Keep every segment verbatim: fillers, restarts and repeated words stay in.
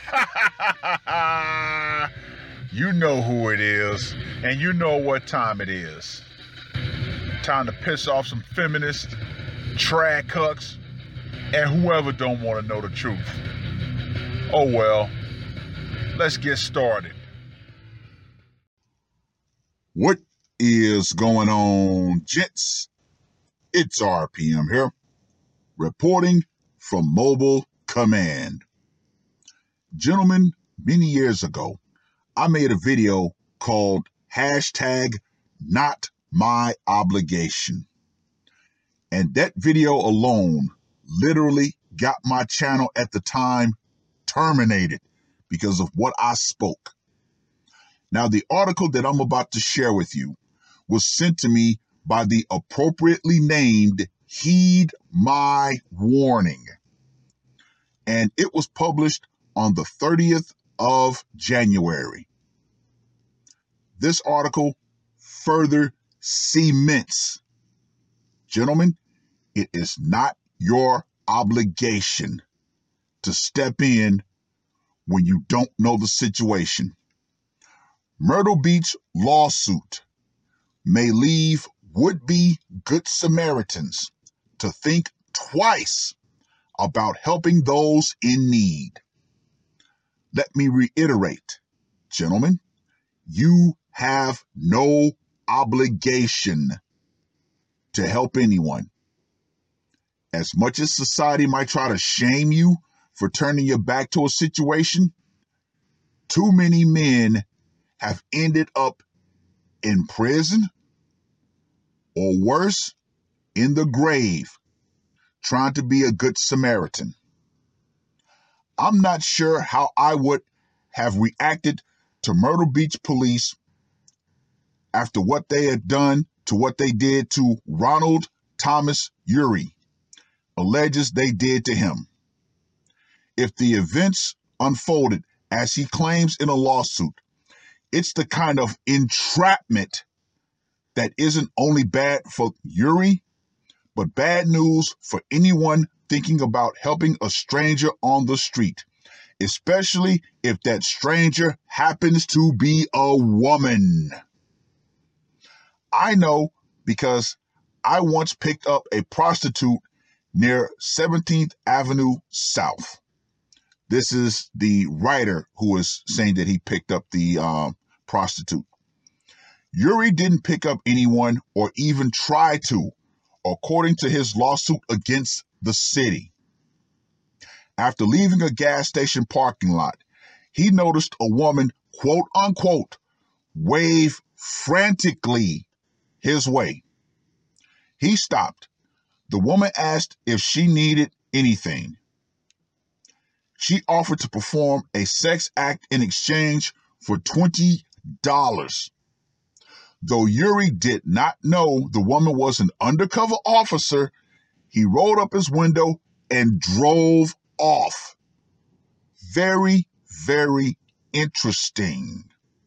You know who it is, and you know what time it is. Time to piss off some feminists, trad cucks, and whoever don't want to know the truth. Oh well, let's get started. What is going on, gents? It's R P M here, reporting from Mobile Command. Gentlemen, many years ago, I made a video called hashtag not my obligation. And that video alone literally got my channel at the time terminated because of what I spoke. Now, the article that I'm about to share with you was sent to me by the appropriately named Heed My Warning. And it was published on the thirtieth of January. This article further cements, gentlemen, it is not your obligation to step in when you don't know the situation. Myrtle Beach lawsuit may leave would-be Good Samaritans to think twice about helping those in need. Let me reiterate, gentlemen, you have no obligation to help anyone. As much as society might try to shame you for turning your back to a situation, too many men have ended up in prison or worse, in the grave, trying to be a good Samaritan. I'm not sure how I would have reacted to Myrtle Beach police after what they had done to what they did to Ronald Thomas Urie, alleges they did to him. If the events unfolded as he claims in a lawsuit, it's the kind of entrapment that isn't only bad for Urie, but bad news for anyone thinking about helping a stranger on the street, especially if that stranger happens to be a woman. I know because I once picked up a prostitute near seventeenth Avenue South. This is the writer who is saying that he picked up the um, prostitute. Urie didn't pick up anyone or even try to, according to his lawsuit against the city. After leaving a gas station parking lot, he noticed a woman, quote unquote, wave frantically his way. He stopped. The woman asked if she needed anything. She offered to perform a sex act in exchange for twenty dollars. Though Urie did not know the woman was an undercover officer, he rolled up his window and drove off. Very, very interesting.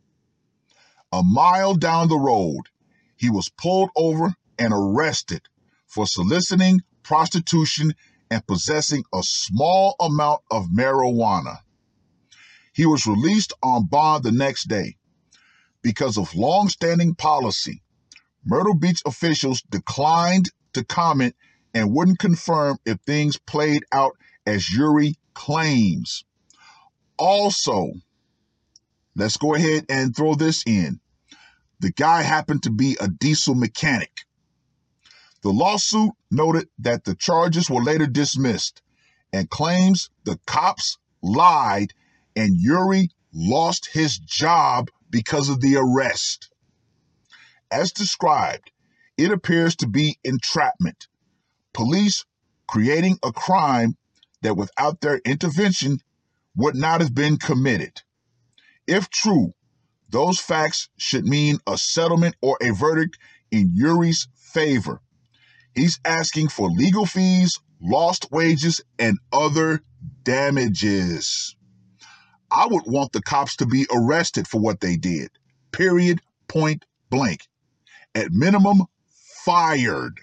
A mile down the road, he was pulled over and arrested for soliciting prostitution and possessing a small amount of marijuana. He was released on bond the next day. Because of long-standing policy, Myrtle Beach officials declined to comment and wouldn't confirm if things played out as Urie claims. Also, let's go ahead and throw this in. The guy happened to be a diesel mechanic. The lawsuit noted that the charges were later dismissed and claims the cops lied and Urie lost his job because of the arrest. As described, it appears to be entrapment. Police creating a crime that without their intervention would not have been committed. If true, those facts should mean a settlement or a verdict in Urie's favor. He's asking for legal fees, lost wages, and other damages. I would want the cops to be arrested for what they did. Period. Point blank. At minimum, fired.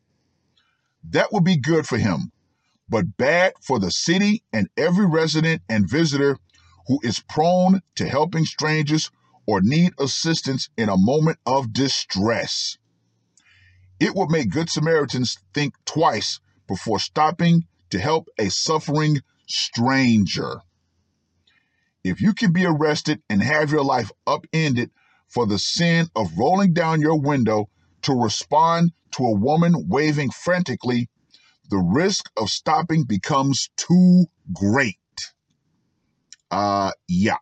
That would be good for him, but bad for the city and every resident and visitor who is prone to helping strangers or need assistance in a moment of distress. It would make Good Samaritans think twice before stopping to help a suffering stranger. If you can be arrested and have your life upended for the sin of rolling down your window to respond to a woman waving frantically, the risk of stopping becomes too great. Uh, yeah.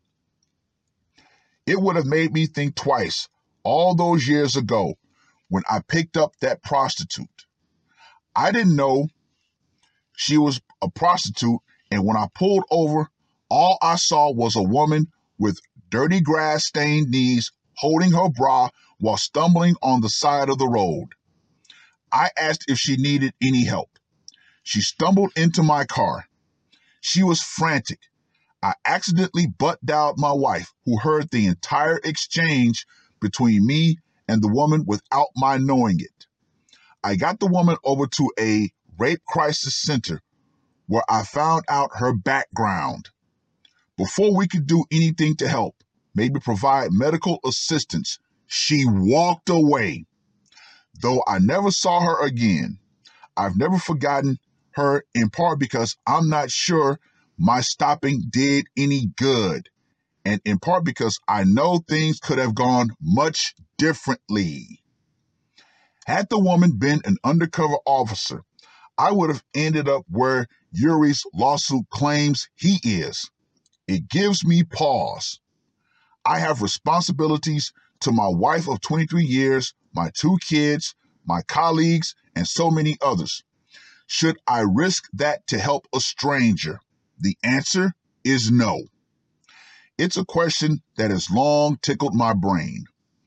It would have made me think twice all those years ago when I picked up that prostitute. I didn't know she was a prostitute, and when I pulled over, all I saw was a woman with dirty grass-stained knees holding her bra while stumbling on the side of the road. I asked if she needed any help. She stumbled into my car. She was frantic. I accidentally butt-dialed my wife, who heard the entire exchange between me and the woman without my knowing it. I got the woman over to a rape crisis center where I found out her background. Before we could do anything to help, maybe provide medical assistance, she walked away. Though I never saw her again, I've never forgotten her, in part because I'm not sure my stopping did any good, and in part because I know things could have gone much differently. Had the woman been an undercover officer, I would have ended up where Yuri's lawsuit claims he is. It gives me pause. I have responsibilities to my wife of twenty-three years, my two kids, my colleagues, and so many others. Should I risk that to help a stranger? The answer is no. It's a question that has long tickled my brain.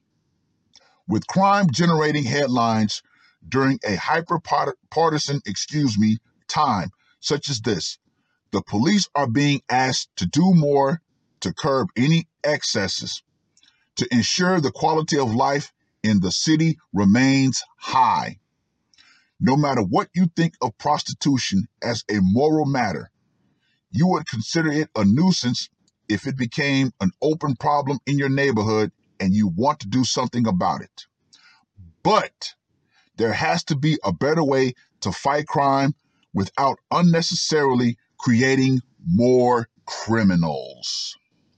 With crime generating headlines during a hyper-partisan, excuse me, time such as this, the police are being asked to do more to curb any excesses, to ensure the quality of life in the city remains high. No matter what you think of prostitution as a moral matter, you would consider it a nuisance if it became an open problem in your neighborhood and you want to do something about it. But there has to be a better way to fight crime without unnecessarily creating more criminals.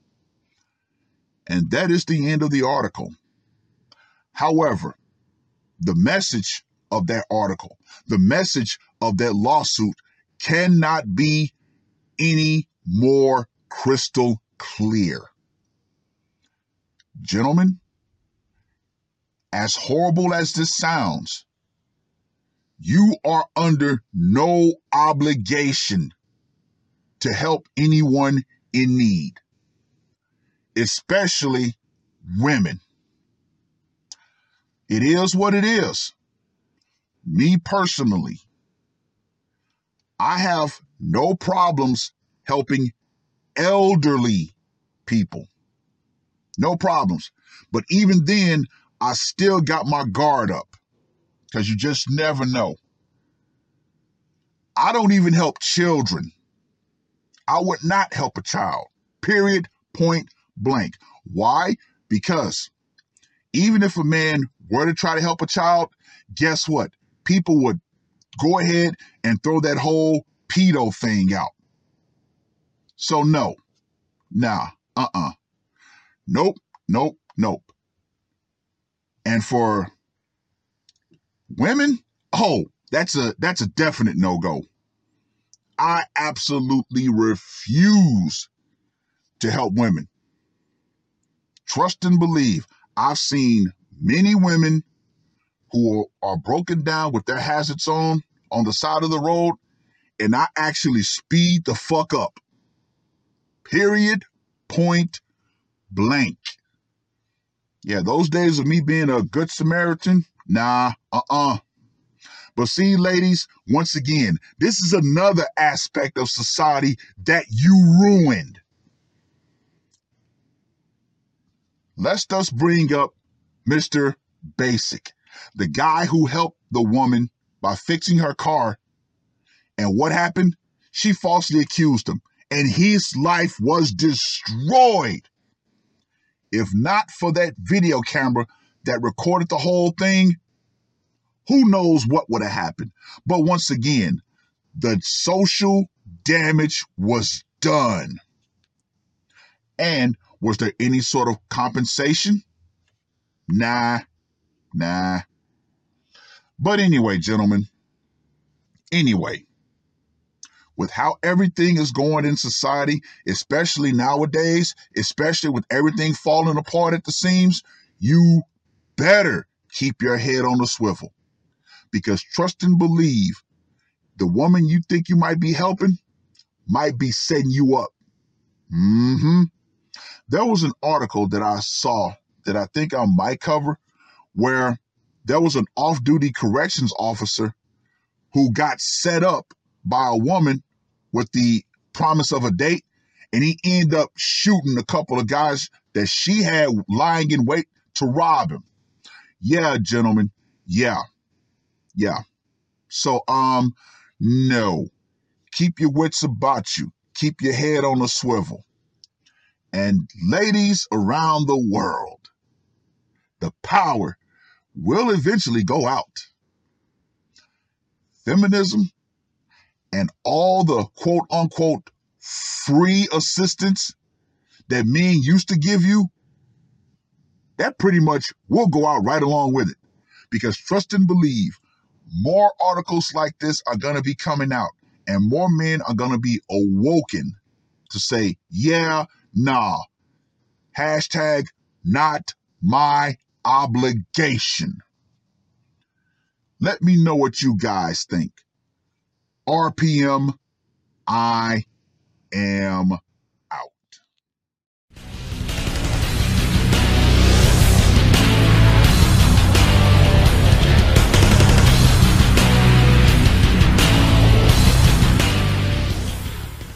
And that is the end of the article. However, the message of that article, the message of that lawsuit cannot be any more crystal clear. Gentlemen, as horrible as this sounds, you are under no obligation to help anyone in need, especially women. It is what it is. Me personally, I have no problems helping elderly people. No problems. But even then, I still got my guard up because you just never know. I don't even help children. I would not help a child, period, point blank. Why? Because even if a man were to try to help a child, guess what? People would go ahead and throw that whole pedo thing out. So no, nah, uh-uh. Nope, nope, nope. And for women, oh, that's a that's a definite no-go. I absolutely refuse to help women. Trust and believe, I've seen many women who are broken down with their hazards on, on the side of the road, and I actually speed the fuck up. Period, point blank. Yeah, those days of me being a good Samaritan, nah, uh-uh. But see, ladies, once again, this is another aspect of society that you ruined. Let's just bring up Mister Basic, the guy who helped the woman by fixing her car. And what happened? She falsely accused him. and his life was destroyed. If not for that video camera that recorded the whole thing, who knows what would have happened. But once again, the social damage was done. And was there any sort of compensation? Nah, nah. But anyway, gentlemen, anyway, with how everything is going in society, especially nowadays, especially with everything falling apart at the seams, you better keep your head on the swivel. Because trust and believe, the woman you think you might be helping might be setting you up. Mm-hmm. There was an article that I saw that I think I might cover where there was an off-duty corrections officer who got set up by a woman with the promise of a date, and he ended up shooting a couple of guys that she had lying in wait to rob him. Yeah, gentlemen. Yeah. Yeah. So, um, no. Keep your wits about you. Keep your head on a swivel. And ladies around the world, the power will eventually go out. Feminism and all the quote unquote free assistance that men used to give you, that pretty much will go out right along with it. Because trust and believe, more articles like this are going to be coming out, and more men are going to be awoken to say, yeah, nah, hashtag not my obligation. Let me know what you guys think. R P M, I am